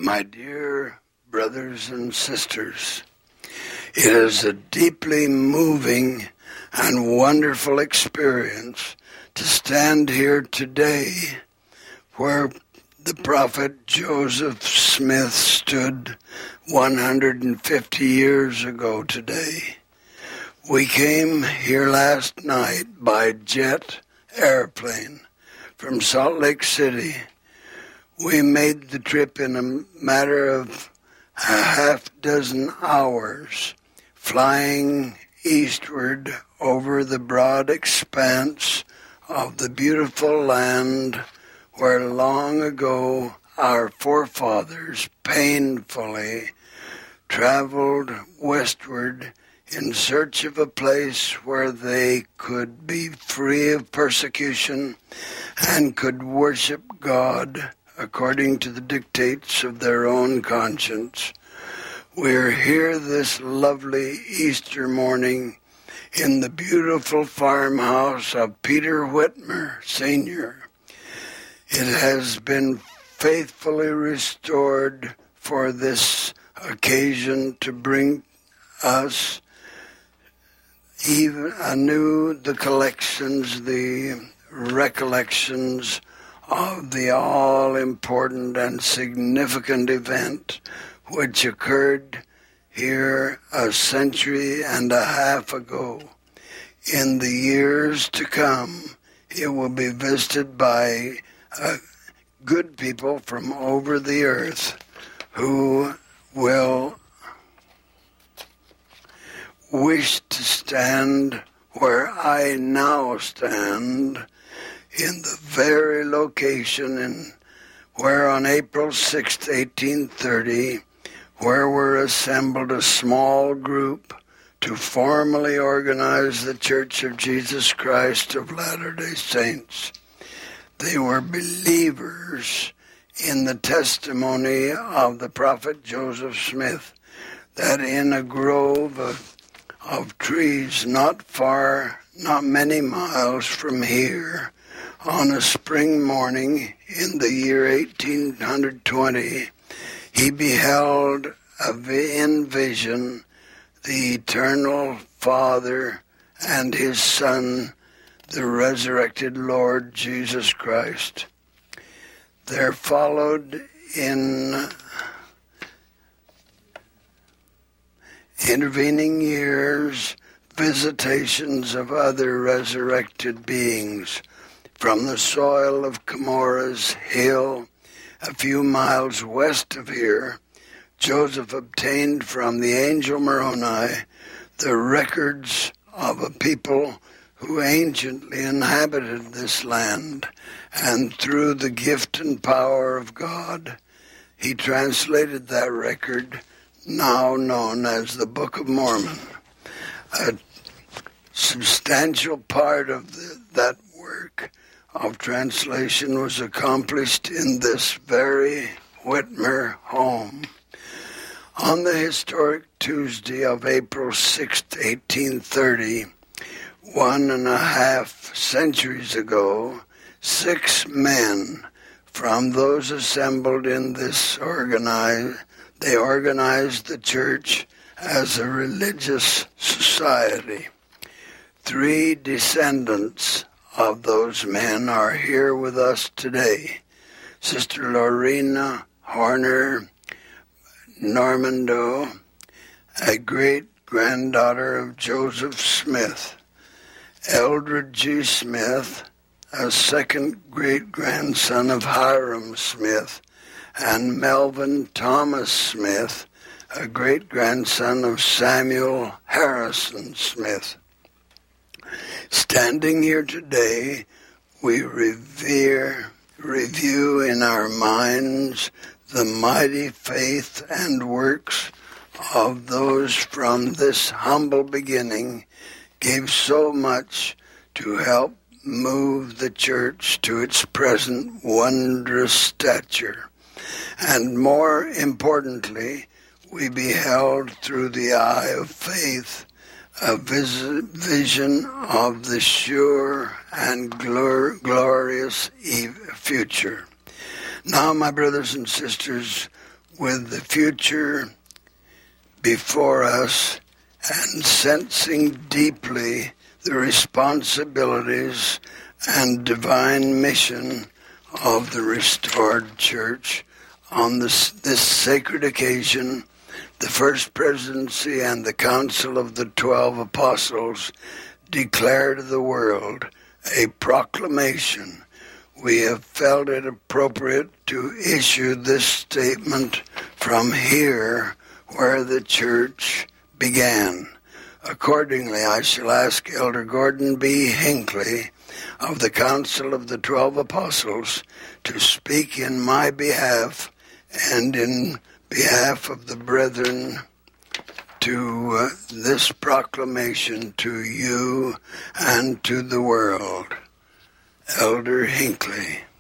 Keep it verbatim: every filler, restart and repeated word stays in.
My dear brothers and sisters, it is a deeply moving and wonderful experience to stand here today where the prophet Joseph Smith stood one hundred fifty years ago today. We came here last night by jet airplane from Salt Lake City. We made the trip in a matter of a half dozen hours, flying eastward over the broad expanse of the beautiful land where long ago our forefathers painfully traveled westward in search of a place where they could be free of persecution and could worship God according to the dictates of their own conscience. We're here this lovely Easter morning in the beautiful farmhouse of Peter Whitmer, Senior It has been faithfully restored for this occasion to bring us even anew the collections, the recollections of the all-important and significant event which occurred here a century and a half ago. In the years to come, it will be visited by uh, good people from over the earth who will wish to stand where I now stand, in the very location in where on April sixth, eighteen thirty, where were assembled a small group to formally organize the Church of Jesus Christ of Latter-day Saints. They were believers in the testimony of the prophet Joseph Smith, that in a grove of, of trees not far, not many miles from here, on a spring morning in the year eighteen twenty, he beheld in vision the eternal Father and his Son, the resurrected Lord Jesus Christ. There followed in intervening years visitations of other resurrected beings. From the soil of Comoras Hill, a few miles west of here, Joseph obtained from the angel Moroni the records of a people who anciently inhabited this land, and through the gift and power of God, he translated that record, now known as the Book of Mormon. A substantial part of the, that work of translation was accomplished in this very Whitmer home. On the historic Tuesday of April sixth, eighteen thirty, one and a half centuries ago, six men from those assembled in this organize, they organized the church as a religious society. Three descendants of those men are here with us today. Sister Lorena Horner Normando, a great-granddaughter of Joseph Smith. Eldred G. Smith, a second great-grandson of Hiram Smith. And Melvin Thomas Smith, a great-grandson of Samuel Harrison Smith. Standing here today, we revere, review in our minds the mighty faith and works of those from this humble beginning gave so much to help move the church to its present wondrous stature. And more importantly, we beheld through the eye of faith a vis- vision of the sure and glor- glorious e- future. Now, my brothers and sisters, with the future before us and sensing deeply the responsibilities and divine mission of the restored church on this, this sacred occasion, the First Presidency and the Council of the Twelve Apostles declare to the world a proclamation. We have felt it appropriate to issue this statement from here where the church began. Accordingly, I shall ask Elder Gordon B. Hinckley of the Council of the Twelve Apostles to speak in my behalf and in behalf of the brethren to uh, this proclamation to you and to the world. Elder Hinckley.